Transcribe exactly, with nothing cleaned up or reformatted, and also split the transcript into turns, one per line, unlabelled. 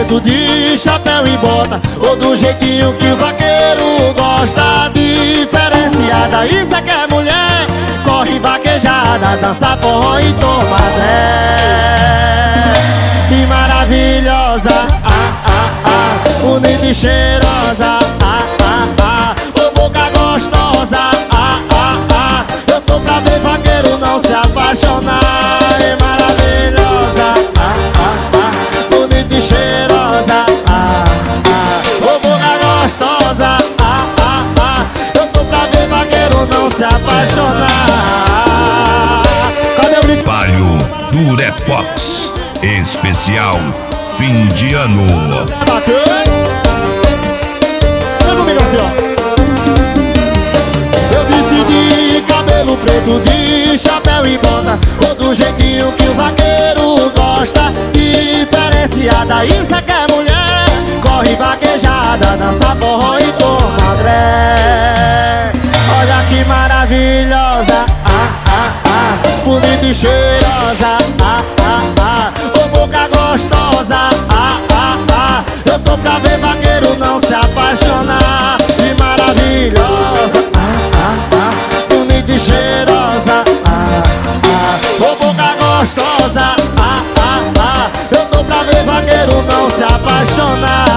preto de chapéu e bota, ou do jeitinho que o vaqueiro gosta. Diferenciada, isso é que é mulher. Corre vaquejada, dança forró e toma Zé. E maravilhosa, ah, ah, ah, bonita e cheirosa, ah, ah, ah, ô boca gostosa, ah, ah, ah. Eu tô pra ver vaqueiro não se apaixonar. E maravilhosa, ah, ah, ah, bonita e cheirosa, ah, ah, ô boca gostosa, ah, ah, ah. Eu tô pra ver vaqueiro não se apaixonar. Cadê o grito?
Palio Durepox especial fim de ano.
Vem comigo assim, ó. Eu decidi cabelo preto de chapéu e bota, ou do jeitinho que o vaqueiro gosta. Diferenciada, isso é que é mulher. Corre vaquejada, dança forró e toma André. Olha que maravilhosa, ah, ah, ah, bonita e cheirosa, ah, ah, ah, ô boca gostosa, ah, ah, ah. Eu tô pra ver vaqueiro não se apaixonar. E maravilhosa, ah, ah, ah, bonita e cheirosa, ah, ah, ô boca gostosa, ah, ah, ah. Eu tô pra ver vaqueiro não se apaixonar.